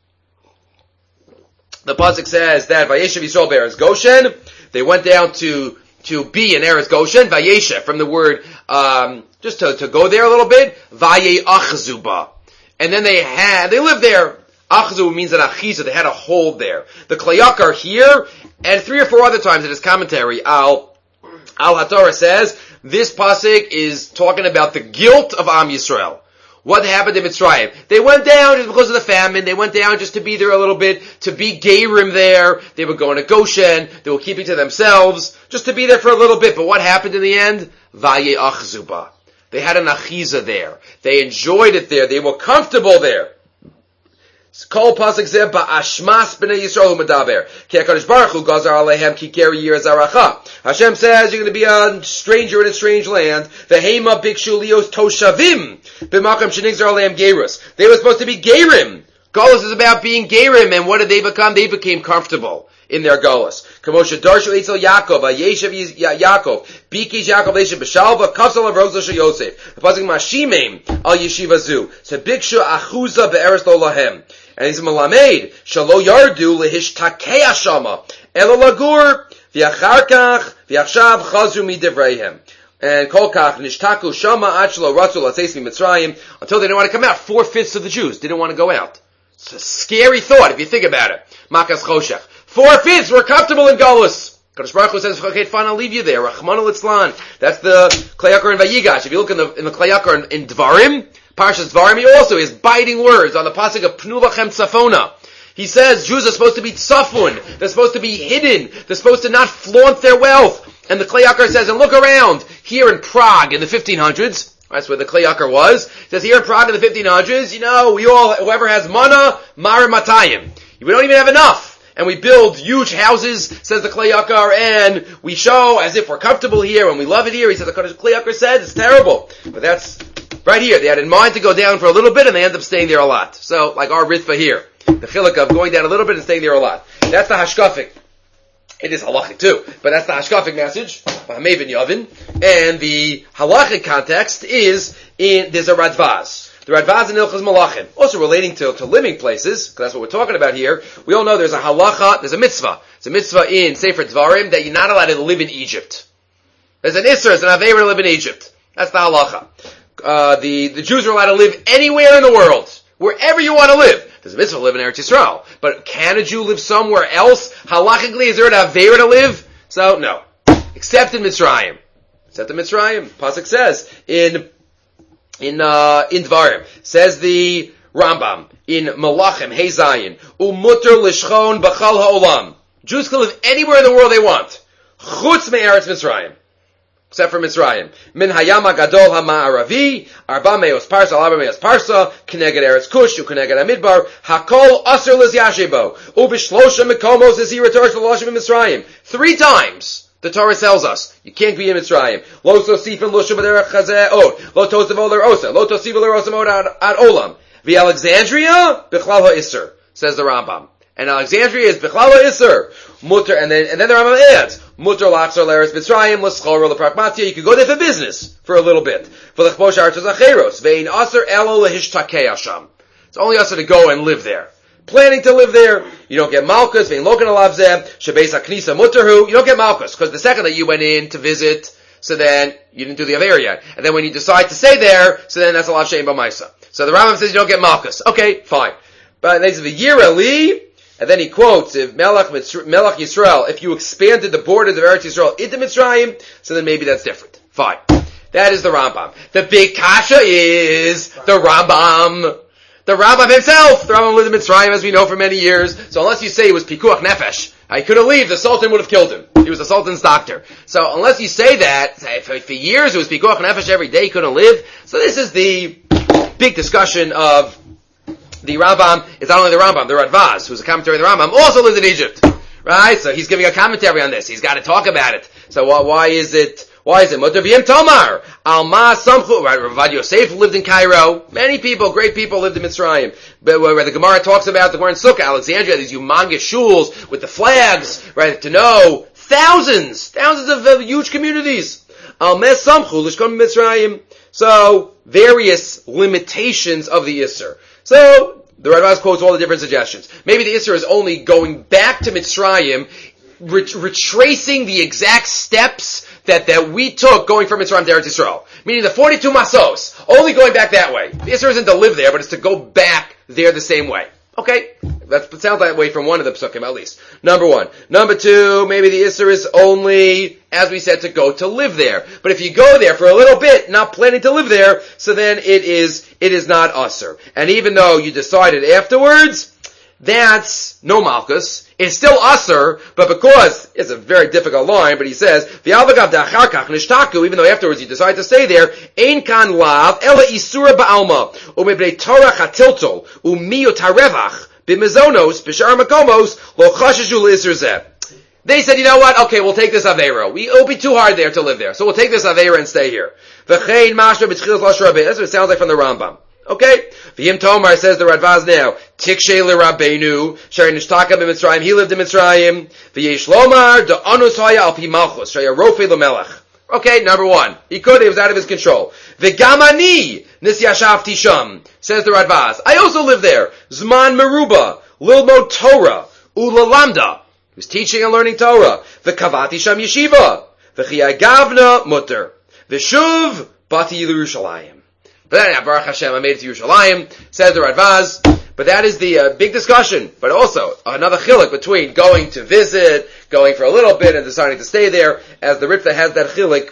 Speaker 1: The pasuk says that Vayeshev Yisrael be'eretz Goshen, they went down to to be in Eretz Goshen, Vayeshev, from the word, um, just to, to go there a little bit, Vaye Achzuba. And then they had, they lived there. Achzu means an achiza, they had a hold there. The Klei Yakar here, and three or four other times in his commentary, Al, Al HaTorah says, this pasuk is talking about the guilt of Am Yisrael. What happened in Mitzrayim? They went down just because of the famine. They went down just to be there a little bit, to be Gerim there. They were going to Goshen. They were keeping to themselves, just to be there for a little bit. But what happened in the end? Vaye Achzuba. They had an achiza there. They enjoyed it there. They were comfortable there. Kol pasuk zeh ba'ashmas b'nei Yisrael u'medaber. Ki HaKadosh Baruch Hu gazar alehem ki geri yir zaracha. Hashem says you're going to be a stranger in a strange land. V'heima bikshu lios toshavim b'makam shenigzar alehem gerus. They were supposed to be gerim. Galus is about being gerim, and what did they become? They became comfortable in their galus. Kamosha darshu etzel Yaakov, Yeshev Yaakov, Bikish Yaakov Yeshev b'shalva, kafsal of Rosa Yosef. The pasuk mashimim al yeshiva zu. So bikshu achuza be'eretz lo lahem. And he's malamed shalo yardu lehishtakei shama elo lagur v'acharkach v'achshav chazru midivreihem. And kolkach nishtaku shama achlo ratzu latzeis mitzrayim, until they didn't want to come out. Four fifths of the Jews didn't want to go out. It's a scary thought if you think about it. Makas choshech. Four fifths were comfortable in Galus. Kadosh Baruch Hu says, "Okay, fine, I'll leave you there." Rachmana litzlan. That's the Klei Yakar in Vayigash. If you look in the in the Klei Yakar in, in Dvarim, Parshas Dvarim, he also is biting words on the pasuk of Pnu Lachem Tzafona. He says Jews are supposed to be tzafun. They're supposed to be hidden. They're supposed to not flaunt their wealth. And the Klei Yakar says, and look around here in Prague in the fifteen hundreds. That's where the Klei Yakar was. It says here in Prague in the fifteen hundreds, you know, we all, whoever has mana, mar matayim. We don't even have enough. And we build huge houses, says the Klei Yakar, and we show as if we're comfortable here and we love it here. He says the Klei Yakar said it's terrible. But that's right here. They had in mind to go down for a little bit and they end up staying there a lot. So, like our Ritva here. The chiluk of going down a little bit and staying there a lot. That's the hashkafic. It is halachic too, but that's the hashkafic message, Mevin Yavin. And the halachic context is in, there's a Radvaz. The Radvaz in Ilchas Malachim, also relating to, to living places, because that's what we're talking about here. We all know there's a halacha, there's a mitzvah. It's a mitzvah in Sefer Dvarim that you're not allowed to live in Egypt. There's an Isser, there's an Aveira to live in Egypt. That's the halacha. Uh, the, the Jews are allowed to live anywhere in the world, wherever you want to live. There's a mitzvah to live in Eretz Yisrael. But can a Jew live somewhere else? Halachically, is there an Aveira to live? So, no. Except in Mitzrayim. Except in Mitzrayim. Pasuk says, in, in, uh, in Dvarim, says the Rambam, in Malachim, Hey Zayin, Umutter Lishchon B'chal Ha'olam. Jews can live anywhere in the world they want. Chutz me'eretz Mitzrayim. Except for Mitzrayim. Min hayam hagadol ha'ma'aravi, arba meos parsa, arba meos parsa, kineged eretz kush, ukineged hamidbar, hakol aser lizyashebo, ubishlosha mekomos zizira torah shaloshim in Mitzrayim. Three times the Torah tells us you can't be in Mitzrayim. Lo tosifin lusha b'derech chazeh od, lo tosif oler osa, lo tosif oler osa mod ad olam. The Alexandria, bichlal ha'isser, says the Rambam. And Alexandria is bichlal ha'isser. Mutter, and then, and then the Rambam adds, Mutter lachzor le'eretz Mitzrayim, l'schor l'pragmatia. You could go there for business, for a little bit. V'lechbosh artos acheros, ve'in aser elo lehishtakei asham. It's only aser to go and live there. Planning to live there, you don't get malchus, ve'in loken alav zeh, shebeis ha'knisa mutterhu, you don't get malchus, because the second that you went in to visit, so then, you didn't do the Aveir yet. And then when you decide to stay there, so then that's a lav she'en b'maisa. So the Rambam says you don't get malchus. Okay, fine. But then he says, v'yir eli, and then he quotes, if Melech, Melech Yisrael, if you expanded the borders of Eretz Yisrael into Mitzrayim, so then maybe that's different. Fine. That is the Rambam. The big kasha is the Rambam. The Rambam himself. The Rambam lived in Mitzrayim, as we know, for many years. So unless you say it was Pikuach Nefesh, he couldn't leave, the Sultan would have killed him. He was the Sultan's doctor. So unless you say that, for, for years it was Pikuach Nefesh every day, he couldn't live. So this is the big discussion of the Rambam. Is not only the Rambam, the Radvaz, who's a commentary of the Rambam, also lives in Egypt. Right? So he's giving a commentary on this. He's got to talk about it. So why, why is it, why is it? Mutter v'yim Tomar. Alma Samchu. Right? Ravad Yosef lived in Cairo. Many people, great people lived in Mitzrayim. But where the Gemara talks about the Gemara in Sukkah, Alexandria, these humongous shuls with the flags, right? To know thousands, thousands of uh, huge communities. Alma Samchu l'shkon Mitzrayim. So, various limitations of the Isser. So, the Radvaz quotes all the different suggestions. Maybe the Isser is only going back to Mitzrayim, ret- retracing the exact steps that, that we took going from Mitzrayim to Eretz Yisrael. Meaning the forty-two masos, only going back that way. The Isser isn't to live there, but it's to go back there the same way. Okay? That sounds that way from one of the psukim at least. Number one. Number two, maybe the Isser is only, as we said, to go to live there. But if you go there for a little bit, not planning to live there, so then it is, it is not Isser. And even though you decided afterwards, that's no malchus. It's still Isser, but because, it's a very difficult line, but he says, V'alvagav da'acharkach nishtaku, even though afterwards you decide to stay there, ein kan lav, ela isura ba'alma, u'mebnei torah chatiltol, u'miyot harevach, b'mezonos, b'shar makomos, lo chashashu l'isur zeh. They said, you know what? Okay, we'll take this Aveira. We, it'll be too hard there to live there. So we'll take this Aveira and stay here. V'chein mashra b'tchilas l'ashra b'eh. That's what it sounds like from the Rambam. Okay? V'yim Tomar, says the Radvaz now, Tikshe l'Rabbeinu, Shari Nishtaka b'Mitzrayim, he lived in Mitzrayim, V'yesh Lomar, Da'anus haya al pi malchus, Shari Rofe l'Melech. Okay, number one. He could, he was out of his control. V'gamani, nis yashavti sham, says the Radvaz. I also lived there. Zman meruba, lilmo Torah, ulalamda. He was teaching and learning Torah. V'kavati sham yeshiva. V'chiyah gavna mutter. V'shuv bati Yerushalayim. But then, Baruch Hashem, I made it to Yerushalayim, says the Radvaz. But that is the uh, big discussion. But also, another chiluk between going to visit, going for a little bit, and deciding to stay there, as the Ritva has that chiluk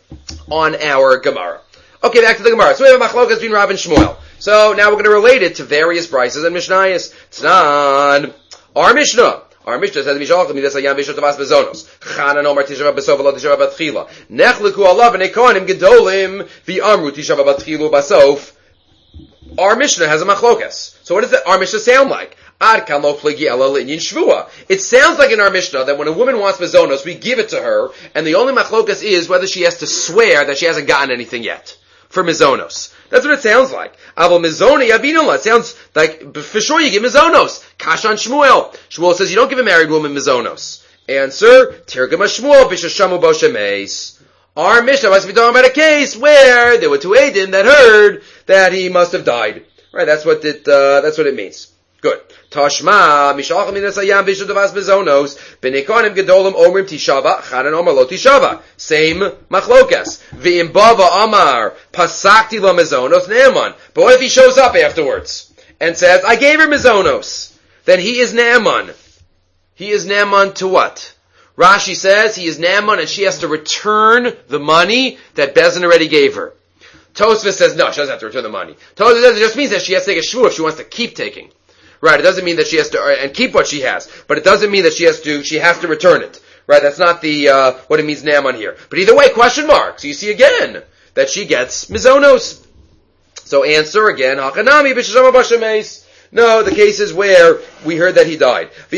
Speaker 1: on our Gemara. Okay, back to the Gemara. So we have a machlokas between Rav and Shmuel. So now we're going to relate it to various brises and mishnayos. Tanan, our Mishnah. Our Mishnah says, "Mishalach midas hayam v'shot tavas bezonos." Chanan omar tisha b'sov v'lo tisha b'tchila. Nechliku alav v'nekonim gedolim v'amru tisha b'tchilu b'sof. Our Mishnah has a machlokas. So what does that, our Mishnah sound like? Ad kan lo pligi ela l'inyin shvua. It sounds like in our Mishnah that when a woman wants bezonos, we give it to her, and the only machlokas is whether she has to swear that she hasn't gotten anything yet for mizonos. That's what it sounds like. Aval mizoni avinula. It sounds like, for sure you give mizonos. Kashan Shmuel. Shmuel says you don't give a married woman mizonos. Answer, Tirgama Shmuel b'shashamu bo shemeis. Our Mishnah must be talking about a case where there were two Eidim that heard that he must have died. Right? That's what it. Uh, that's what it means. Good. Tashma mishalchim minas hayam bishul davas bezonos benikonim gedolim omrim tishava chanan omar lo tishava. Same machlokas. V'im bava amar pasakti lo mezonos ne'eman. But what if he shows up afterwards and says, "I gave her mezonos"? Then he is ne'eman. He is ne'eman to what? Rashi says he is ne'eman and she has to return the money that Bezin already gave her. Tosfos says no, she doesn't have to return the money. Tosfos says it just means that she has to take a shvuah if she wants to keep taking. Right, it doesn't mean that she has to, and keep what she has, but it doesn't mean that she has to, she has to return it. Right, that's not the, uh, what it means ne'eman here. But either way, question mark. So you see again, that she gets mizonos. So answer again, hachanami b'sheshama b'shemeis. No, the case is where we heard that he died. What do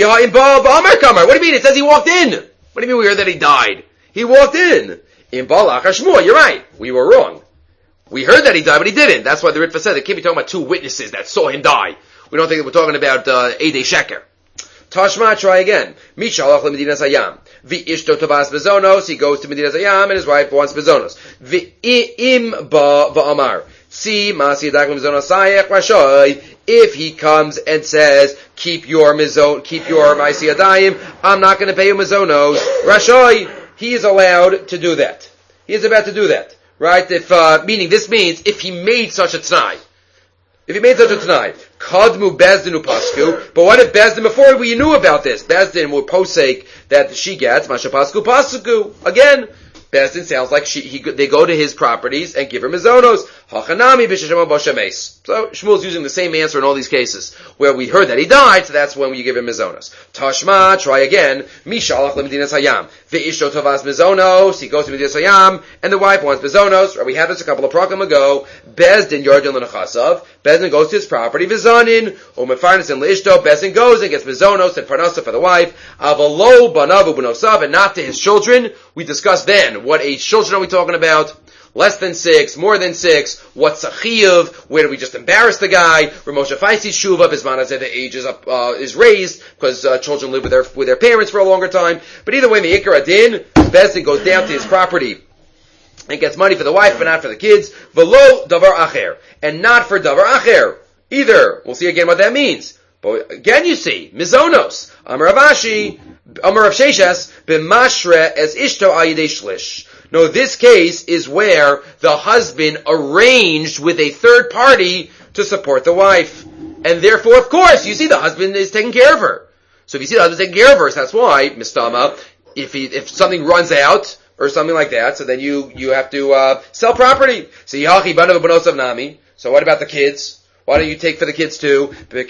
Speaker 1: you mean? It says he walked in. What do you mean we heard that he died? He walked in. In Balach Hashmua, you're right. We were wrong. We heard that he died, but he didn't. That's why the Ritva said they can't be talking about two witnesses that saw him die. We don't think that we're talking about uh, Eidei Sheker. Tashma, try again. Mishalach leMedinas Hayam. V'ishto tovas bezonos. He goes to Medinas Hayam and his wife wants bezonos. V'im ba v'amar. Si masi yadak bezonos sayech rashoy. If he comes and says, keep your mizon, keep your ma'asi yadayim, I'm not going to pay you mizonos. Rashoy, he is allowed to do that. He is about to do that, right? If uh, meaning this means if he made such a t'nai. If he made such a t'nai, kadmu bezdinu pasku. But what if Bezdin, before we knew about this, Bezdin would posek that she gets masha pasku pasku again. Bezdin sounds like she, he, they go to his properties and give her mizonos. Hachanami b'sheshama b'shemeis. So Shmuel's using the same answer in all these cases where we heard that he died, so that's when you give him mizonos. Tashma, try again. Mishalach leMedinas Hayam. Ve'ishto tovas mizonos. He goes to Medinas Hayam, and the wife wants mizonos. We had this a couple of prakim ago. Bezdin yardin l'nechasav. Bezdin goes to his property. Vizanin or mefarnas and leishto. Bezdin goes and gets mizonos and parnasa for the wife. Avalo banavu b'nosav, and not to his children. We discussed then. What age children are we talking about? Less than six, more than six. What's a chiyuv? Where do we just embarrass the guy? Ramosha Faisi's shuva, Bismana said the age is up, uh, is raised because uh, children live with their with their parents for a longer time. But either way, Me'ikar Adin, Bezdin goes down to his property and gets money for the wife, but not for the kids. Velo davar acher, and not for davar acher either. We'll see again what that means. But again, you see mizonos. Amar Ravashi, Amar Rav Sheshes, b'mashre as ishto al yidei shlish. No, this case is where the husband arranged with a third party to support the wife. And therefore, of course, you see the husband is taking care of her. So if you see the husband taking care of her, so that's why, Mistama, if he, if something runs out, or something like that, so then you, you have to, uh, sell property. So Yachi Banav Banosav Nami. So what about the kids? Why don't you take for the kids too? No,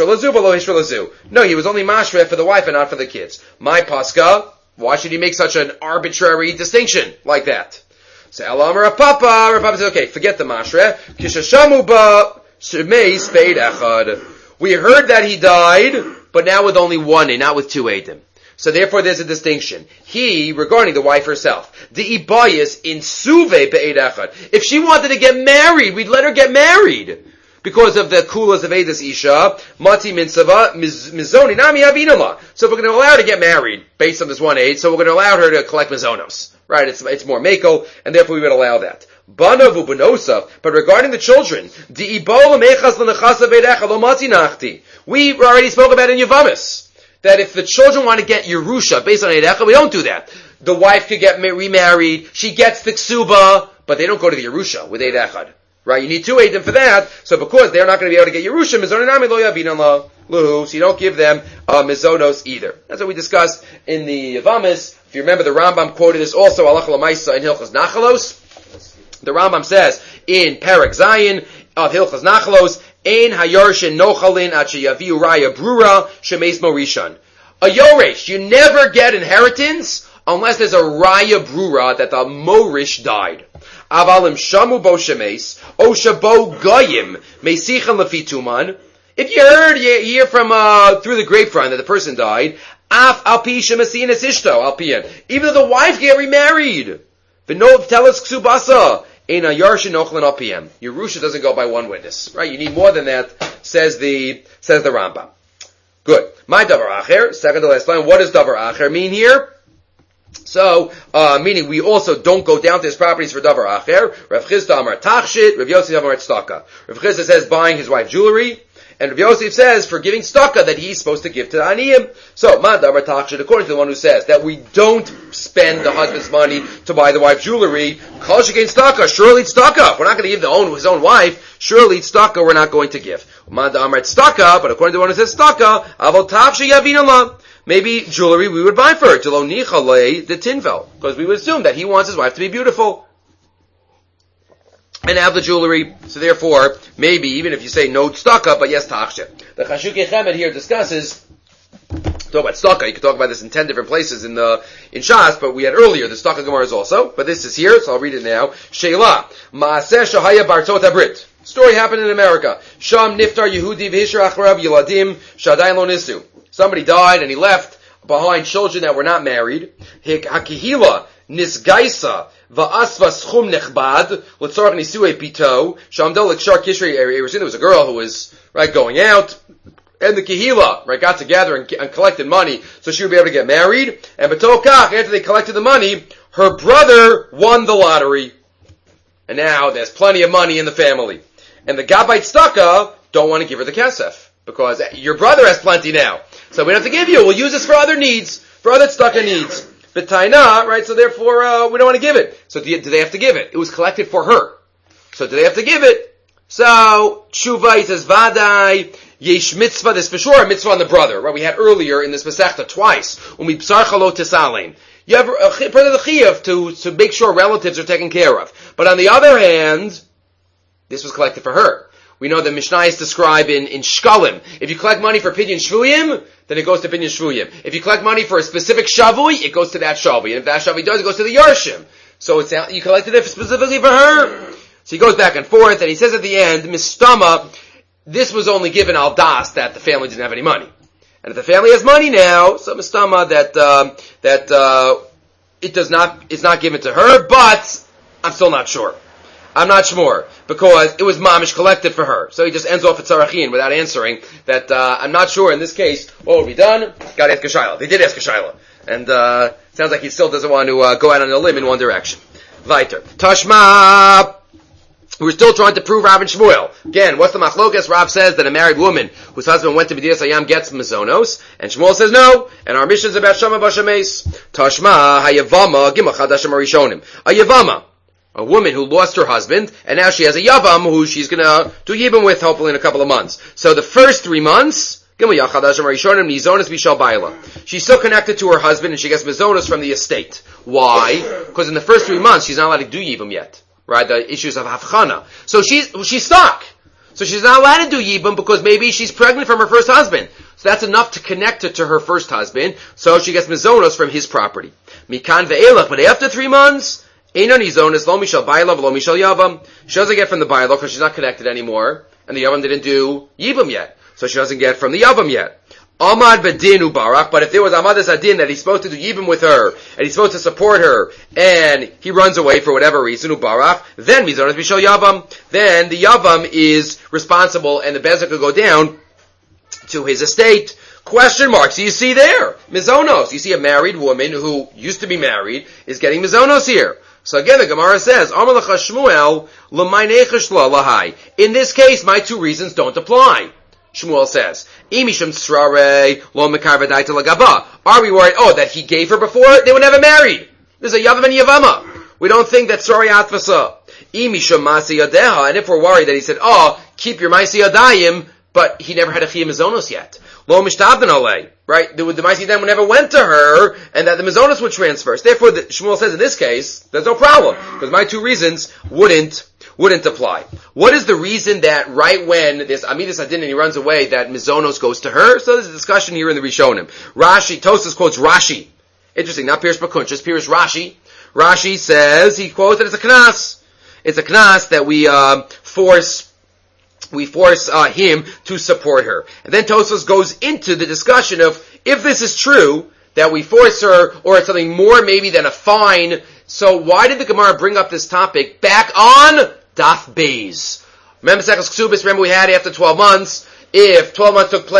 Speaker 1: he was only mashre for the wife and not for the kids. My paska, why should he make such an arbitrary distinction like that? So Elamar Papa, Papa says, okay, forget the mashre. Kishashamu ba shemei speid echad. We heard that he died, but now with only one, and not with two edim. So therefore there's a distinction. He, regarding the wife herself, the ibayis in suve be'ed echad. If she wanted to get married, we'd let her get married. Because of the kulas of Edis Isha, Mati Minsava, Mizoni, Nami Avinama. So if we're going to allow her to get married, based on this one aid, so we're going to allow her to collect Mizonos. Right? It's, it's more Mako, and therefore we would allow that. Banavu Benosav, but regarding the children, Di Ibola Mechas L'Nechasa Veidecha Lo Mati Nachti. We already spoke about in Yavamis, that if the children want to get Yerusha based on Eidecha, we don't do that. The wife could get remarried, she gets the Ksuba, but they don't go to the Yerusha with Eidechad. Right, you need two Eidim for that, so because they're not going to be able to get Yerusha, Mizonanami lo yavinan luhu, so you don't give them uh, Mizonos either. That's what we discussed in the Yavamis. If you remember, the Rambam quoted this also, Alach Lamaisa in Hilchas Nachalos. The Rambam says, in Perek Zayin of Hilchas Nachalos, Ein hayarshin nochalin at sheyaviu raya brura shemeis morishan. A Yoresh, you never get inheritance unless there's a raya brura that the Morish died. Avalim shamu bo shemes, o shabo goyim meisichan lefituman. If you heard, you hear from uh, through the grapevine that the person died, af alpi shemasin esishto alpian. Even though the wife get remarried, v'no telas ksubasa in a yarshin ochlan alpian. Yerusha doesn't go by one witness, right? You need more than that. Says the says the Rambam. Good. My davar acher. Second to last line. What does davar acher mean here? So, uh, meaning we also don't go down to his properties for davar acher. Rav Chisda amar tachshit, Rav Yosef amar tzedakah. Rav Chisda says buying his wife jewelry, and Rav Yosef says for giving tzedakah that he's supposed to give to the aniyim. So, ma davar tachshit, according to the one who says that we don't spend the husband's money to buy the wife jewelry, kol shekain tzedakah, surely tzedakah. We're not going to give the own his own wife. Surely tzedakah we're not going to give. Ma davar tzedakah, but according to the one who says tzedakah, avol tachshit yavin Allah. Maybe jewelry we would buy for her, the tinvel, because we would assume that he wants his wife to be beautiful and have the jewelry. So therefore, maybe even if you say no tzedakah, but yes tachshit. The Chashukei Chemed here discusses talk about tzedakah. You can talk about this in ten different places in the in Shas, but we had earlier the tzedakah Gemaras also. But this is here, so I'll read it now. Sheila Maaseh Shahaya Bartot Abrit. Story happened in America. Sham Niftar Yehudi v'Hishar Acharav Yiladim Shadayin Lo Nisu. Somebody died and he left behind children that were not married. Hakihila nisgaisa va'asva schum nechbad l'tzorach nisue pito shamdel l'kshar kishrei eresin. There was a girl who was right going out, and the kihila right got together and, and collected money so she would be able to get married. And b'tokach, after they collected the money, her brother won the lottery, and now there's plenty of money in the family. And the Gabbai Tzedakah don't want to give her the kesef because your brother has plenty now. So we don't have to give you. We'll use this for other needs, for other tzedakah needs. But taina, right? So therefore, uh, we don't want to give it. So do, you, do they have to give it? It was collected for her. So do they have to give it? So tshuva, he says vadai yesh mitzvah. There's for sure a mitzvah on the brother, right? We had earlier in this Masechta twice when we b'sar chalo tisalein. You have a part of the chiyuv to to make sure relatives are taken care of. But on the other hand, this was collected for her. We know the Mishnayos describe in, in Shkalim. If you collect money for Pidyon Shvuyim, then it goes to Pidyon Shvuyim. If you collect money for a specific Shavui, it goes to that Shavui. And if that Shavui does, it goes to the Yarshim. So it's you collected it specifically for her. So he goes back and forth, and he says at the end, Mistama, this was only given al das that the family didn't have any money. And if the family has money now, so Mistama that, uh, that, uh, it does not, it's not given to her, but I'm still not sure. I'm not shmur, because it was mamish collected for her. So he just ends off at Tzarachin without answering that, uh, I'm not sure in this case, what will be done? Gotta ask a Shaila. They did ask a Shaila. And, uh, sounds like he still doesn't want to, uh, go out on a limb in one direction. Weiter. Tashma! We're still trying to prove Rav and Shmuel. Again, what's the machlokas? Rav says that a married woman whose husband went to B'dias Hayam gets mazonos, and Shmuel says no, and our mission is about Shama Bashames. Tashma, hayavama, gimach hadasham arishonim. A yavama. A woman who lost her husband, and now she has a yavam who she's gonna do yibam with hopefully in a couple of months. So the first three months, she's still connected to her husband and she gets mazonos from the estate. Why? Because in the first three months she's not allowed to do yibam yet. Right? The issues of hafchana. So she's, she's stuck. So she's not allowed to do yibam because maybe she's pregnant from her first husband. So that's enough to connect her to her first husband. So she gets mazonos from his property. Mikan ve'elach, but after three months, She doesn't get from the Baila because she's not connected anymore, and the Yavam didn't do Yibam yet, so she doesn't get from the Yavam yet. Amad Bedin Ubarak, but if there was Amadas Adin that he's supposed to do Yibam with her, and he's supposed to support her, and he runs away for whatever reason, Ubarak, then Mizonos Bishal Yavam, then the Yavam is responsible, and the Bezak could go down to his estate. Question mark. So you see there, Mizonos. You see a married woman who used to be married is getting Mizonos here. So again, the Gemara says, in this case, my two reasons don't apply. Shmuel says, are we worried, oh, that he gave her before? They were never married. There's a Yavam and Yavama. We don't think that's Srari Atvasa. And if we're worried that he said, oh, keep your Maisi Yadayim, but he never had a Chiyam Mizonos yet. Lo mishtabden alei, right? The, the Maisi Yadayim never went to her, and that the Mizonos would transfer. So therefore, the, Shmuel says in this case, there's no problem, because my two reasons wouldn't, wouldn't apply. What is the reason that right when this Amidas Adin and he runs away, that Mizonos goes to her? So there's a discussion here in the Rishonim. Rashi, Tosas quotes Rashi. Interesting, not Pirush Bakunch, just Pirush Rashi. Rashi says, he quotes that it's a knas. It's a knas that we, uh, force We force uh, him to support her. And then Tosfos goes into the discussion of if this is true, that we force her, or it's something more maybe than a fine. So why did the Gemara bring up this topic back on Daf Beis? Remember Seches Ksubis, remember we had after twelve months, if twelve months took place,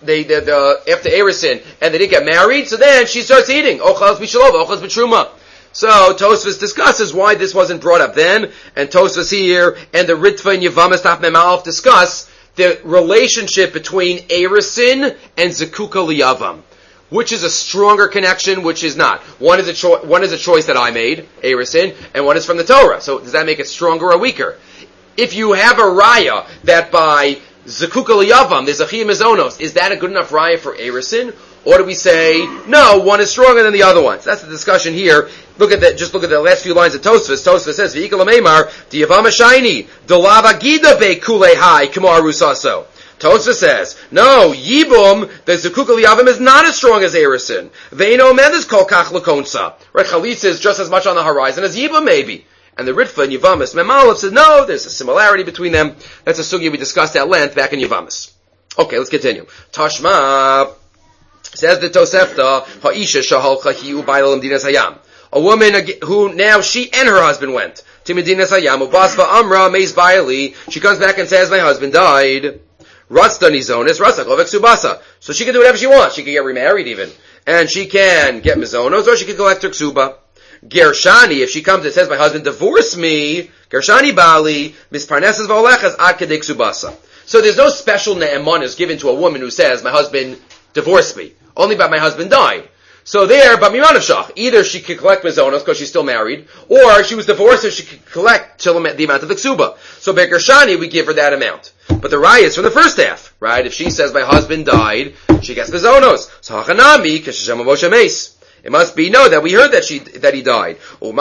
Speaker 1: they, they the, after Erisin, and they didn't get married, so then she starts eating. Ochaz b'shalova, ochaz b'truma. So Tosfos discusses why this wasn't brought up then, and Tosfos here and the Ritva and Yavamas Taf Memalef discuss the relationship between Erisin and Zekuka Liyavam. Which is a stronger connection, which is not. One is a cho- one is a choice that I made, Erisin, and one is from the Torah. So does that make it stronger or weaker? If you have a raya that by Zekuka Liyavam there's a Chiyuv Mizonos, is that a good enough raya for Erisin? Or do we say, no, one is stronger than the other one? So that's the discussion here. Look at that, just look at the last few lines of Tosfos. Tosfos says, V'ikal Meimar, Diyavam Shiny, Dolava Gida Be Kule Hai, Kamo Arusaso. Tosfos says, no, Yibum, the Zekuka Liyavam is not as strong as Erisin. Ve'ino Mendes Kol Kach Lakonsa. Right, Chalitza is just as much on the horizon as Yibum maybe. And the Ritva and Yavamas Memalef says, no, there's a similarity between them. That's a sugya we discussed at length back in Yavamas. Okay, let's continue. Tashma. Says the Tosefta, Ha'isha shahalcha hiu bailam dinas hayam. A woman who now she and her husband went to Medinas Hayam. Ubasva Amra Meis Baili. She comes back and says, my husband died. Ratsta nizonis, ratsta govek subasa. So she can do whatever she wants. She can get remarried even. And she can get mizonos, or she can collect her ksuba. Gershani, if she comes and says, my husband divorced me, Gershani Bali, misparnesses v'olechas ad kedei ksubasa. So there's no special ne'emanis given to a woman who says, my husband divorced me. Only but my husband died. So there, but Mimanavshach, either she could collect mizonos because she's still married, or she was divorced so she could collect till the amount of the ksuba. So Begershani, we give her that amount. But the raya is from the first half, right? If she says my husband died, she gets mizonos. So Hachanami, Keshashama Moshe Meis. It must be, no, that we heard that she, that he died. So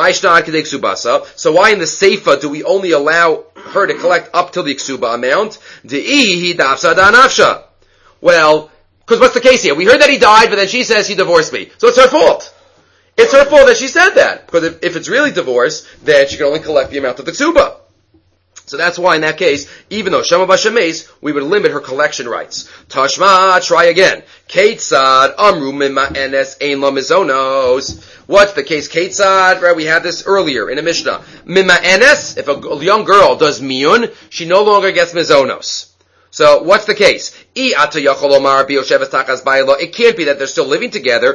Speaker 1: why in the Seifa do we only allow her to collect up till the ksuba amount? De'i dafsa da nafsha. Well, because what's the case here? We heard that he died, but then she says he divorced me. So it's her fault. It's her fault that she said that. Because if, if it's really divorce, then she can only collect the amount of the ksuba. So that's why in that case, even though Shema Bashemes, we would limit her collection rights. Tashma, try again. Ketzad, Amru Mimma Enes Ein Lo Mizonos. What's the case? Ketzad, right, we had this earlier in a Mishnah. Mimma Enes, if a young girl does miyun, she no longer gets mizonos. So, what's the case? It can't be that they're still living together.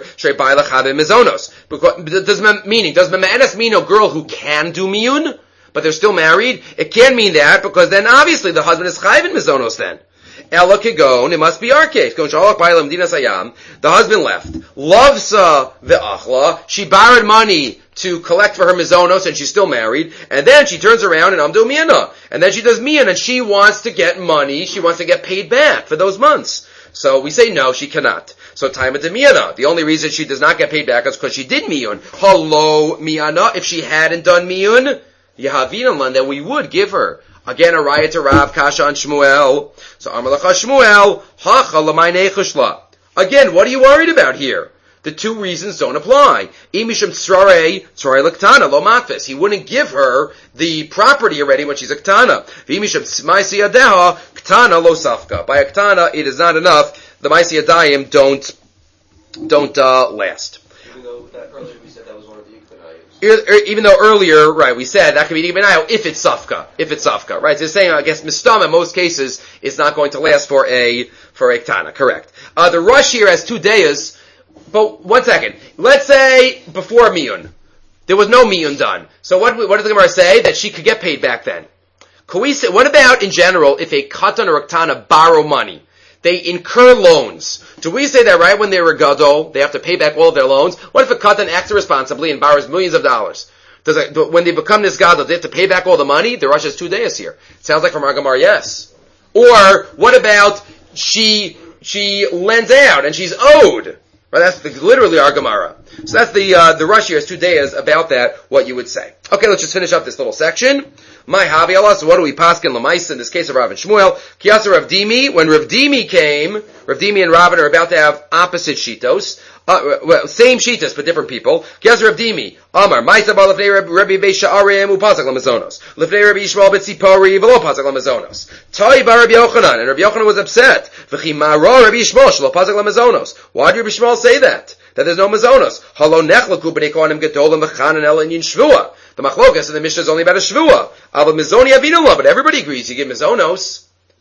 Speaker 1: Because, does, meaning, does Mima'enes mean a girl who can do miyun, but they're still married? It can mean that, because then obviously the husband is chayv in mizonos then. Ella Kegon, it must be our case. The husband left. Loves uh, the achla. She borrowed money to collect for her mizonos, and she's still married. And then she turns around and amdu miyana. And then she does miyan, and she wants to get money. She wants to get paid back for those months. So we say no, she cannot. So time at the miyana. The only reason she does not get paid back is because she did miyun. Hello miyana. If she hadn't done miyun, yahavinan, then we would give her. Again, a raya to Rav Kasha and Shmuel. So Amalacha Shmuel, Hacha l'maynei chushla. Again, what are you worried about here? The two reasons don't apply. Imisham tzrarei, tzrarei l'ktana, lo matfis. He wouldn't give her the property already when she's a ktana. V'imisham maisi yadeha, ktana lo safka. By a ktana, it is not enough. The maisi yadayim don't, don't, uh, last.
Speaker 2: Even though that earlier we said that was one of the
Speaker 1: Even though earlier, right, we said that could be Dibinayo if it's Safka. If it's Safka, right? So it's saying, I guess, Mistam in most cases is not going to last for a, for a Ktana, correct. Uh, the Rush here has two days, but one second. Let's say before Miyun. There was no Miyun done. So what, what does the Gemara say? That she could get paid back then. Could we say, what about in general if a Katan or a Ktana borrow money? They incur loans. Do we say that right when they're a gadol, they have to pay back all of their loans? What if a katan acts irresponsibly and borrows millions of dollars? Does it, when they become this gadol, they have to pay back all the money? The Rosh has two days here. Sounds like from our Gemara, yes. Or what about she she lends out and she's owed? Right, that's the, literally our Gemara. So that's the uh, the Rosh here has two days about that. What you would say? Okay, let's just finish up this little section. My havi Allah. So what do we paskin l'maisa in this case of Rav and Shmuel? Kiyasa Rav Dimi. When Rav Dimi came, Rav Dimi and Rav are about to have opposite shitos. Uh, well, same shitos, but different people. Kiyasa Rav Dimi. Amar. Maisa ba lefnei Rabbi Beisha'arim upasak l'mazonos. Lefnei Rabbi Yishmael betzipori v'lo pasak l'mazonos. Tai ba Rabbi Yochanan. And Rabbi Yochanan was upset. V'chi mara Rabbi Yishmael shlo pasak l'mazonos. Why did Rabbi Yishmael say that? That there's no mazonos. Halo nechlaku b'nei kohanim gedolim v'chanan el inyin shvua. The machlokas in the Mishnah is only about a shvua. But everybody agrees you give mizonos.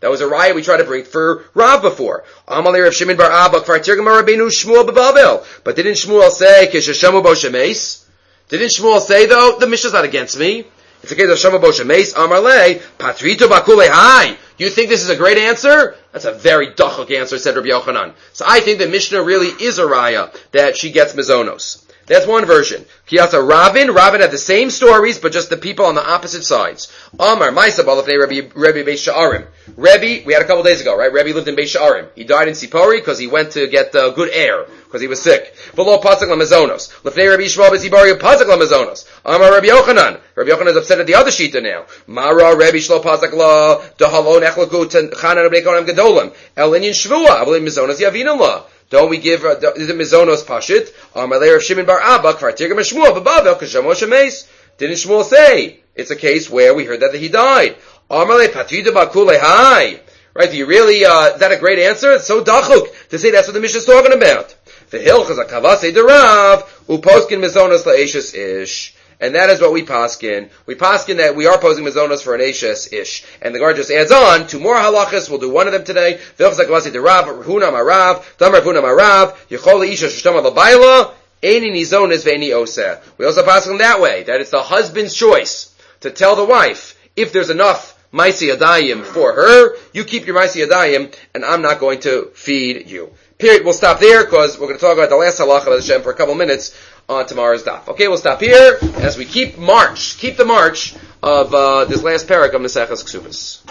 Speaker 1: That was a raya we tried to bring for Rav before. Amalei Rav Shimon bar Abba kvar tirgam Rabbeinu Shmuel b'Bavel. But didn't Shmuel say kishashamu bo shemeis? Didn't Shmuel say though the Mishnah's not against me? It's a case of shamu bo shemeis. Amalei patrito bakule hai. You think this is a great answer? That's a very dachuk answer, said Rabbi Yochanan. So I think the Mishnah really is a raya that she gets mizonos. That's one version. Kiyasa Ravin, Ravin had the same stories, but just the people on the opposite sides. Amar, Maisa Balafnei Rebbe, Rebbe Beis Sha'arim. Rebbe, we had a couple days ago, right? Rebbe lived in Beis Sha'arim. He died in Sipori because he went to get uh, good air, because he was sick. V'lo Pasuk LaMazonos. Lefnei Rebbe Yishmael B'Zibari Pasuk LaMazonos. Amar Rebbe Yochanan. Rebbe Yochanan is upset at the other Shita now. Mara Rebbe Shlo Pasuk La, Dahalon Echlaku Chanan Rebbe Konam Gedolim. El Inyan Shvua, Avlim Mazonos Yavinim La. Don't we give, uh, is it Mizonos Pashit? Amalei of Shimon bar Abba, Kvar Tirgam Shmuel, B'Bavel, K'Shamo Shemeis. Didn't Shmuel say? It's a case where we heard that he died. Amalei Patrida Bakule Hai. Right, do you really, uh, is that a great answer? It's so dachuk to say that's what the Mishnah is talking about. The Hilchas HaKavasei Derav, Uposkin Mizonos La'eshes Ish. And that is what we paskin. We paskin that we are posing mizonos for an Ashes ish. And the Gemara just adds on two more halachas. We'll do one of them today. Vilchas HaKavasei Derav, Huna Marav, Tamar Huna Marav, Yechol Isha Shishtama Labaila, Eini Nizonis Ve'eni Oseh. We also paskin that way, that it's the husband's choice to tell the wife, if there's enough Maisi Yadayim for her, you keep your Maisi Yadayim, and I'm not going to feed you. Period. We'll stop there, because we're going to talk about the last halacha of Hashem for a couple minutes on tomorrow's daf. Okay, we'll stop here as we keep march, keep the march of uh, this last parak of Maseches Ksubos.